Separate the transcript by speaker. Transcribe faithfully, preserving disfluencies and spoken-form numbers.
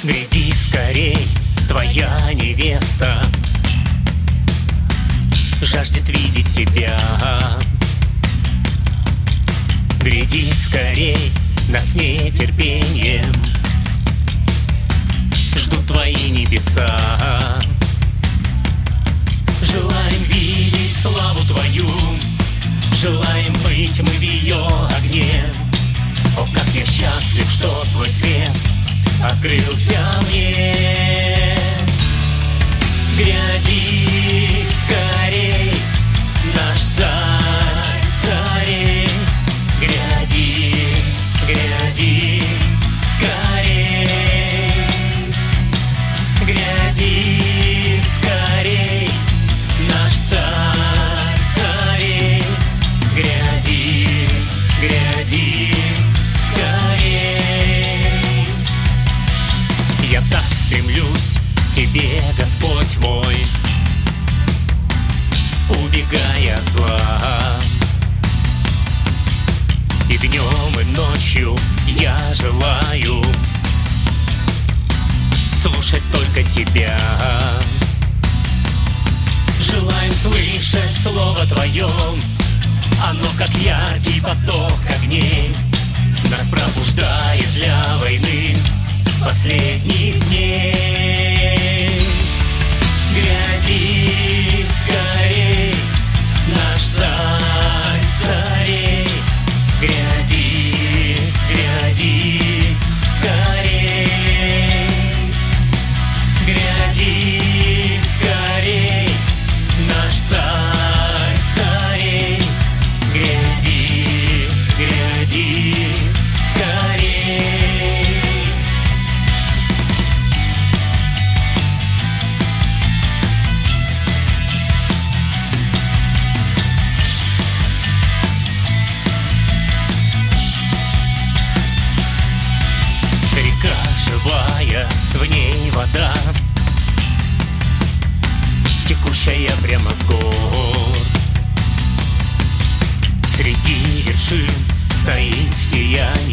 Speaker 1: Гряди скорей, твоя невеста жаждет видеть тебя. Гряди скорей, нас с нетерпением ждут твои небеса. Желаем видеть славу твою, желаем быть мы в ее огне. О, как я счастлив, что твой свет открылся мне. Гряди скорей, наш царь царей. Гряди, гряди скорей. Гряди скорей, наш царь царей. Гряди, гряди скорей. Я так стремлюсь к тебе, Господь мой, убегая от зла. И днем, и ночью я желаю слушать только тебя. Желаем слышать слово твое, оно как яркий поток огней нас пробуждает для войны последних дней. Гряди скорей, наш царь царей. Гряди, гряди скорей. Гряди скорей, наш царь царей. Гряди, гряди скорей. Река живая, в ней вода, текущая прямо с гор. Среди вершин стоит в сиянии